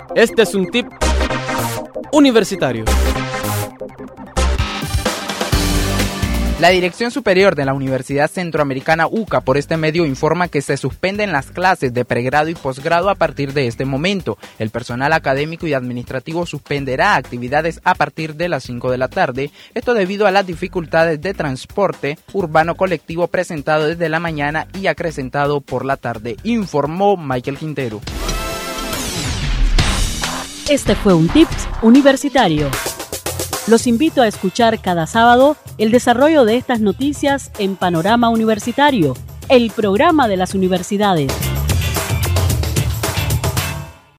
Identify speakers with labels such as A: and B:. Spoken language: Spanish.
A: Este es un tip universitario.
B: La Dirección Superior de la Universidad Centroamericana UCA por este medio informa que se suspenden las clases de pregrado y posgrado a partir de este momento. El personal académico y administrativo suspenderá actividades a partir de las 5 de la tarde, esto debido a las dificultades de transporte urbano colectivo presentado desde la mañana y acrecentado por la tarde, informó Michael Quintero.
C: Este fue un Tips Universitario. Los invito a escuchar cada sábado el desarrollo de estas noticias en Panorama Universitario, el programa de las universidades.